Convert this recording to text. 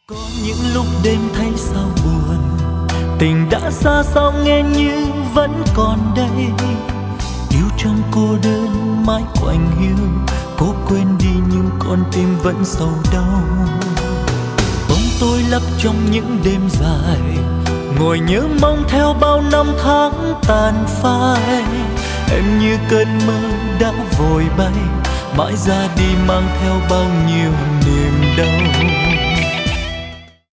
Có những lúc đêm thấy sao buồn, tình đã xa sao nghe như vẫn còn đây. Yêu trong cô đơn mãi quạnh hiu, cố quên đi nhưng con tim vẫn sầu đau. Bóng tôi lấp trong những đêm dài, ngồi nhớ mong theo bao năm tháng tàn phai. Em như cơn mơ đã vội bay, mãi ra đi mang theo bao nhiêu niềm đau.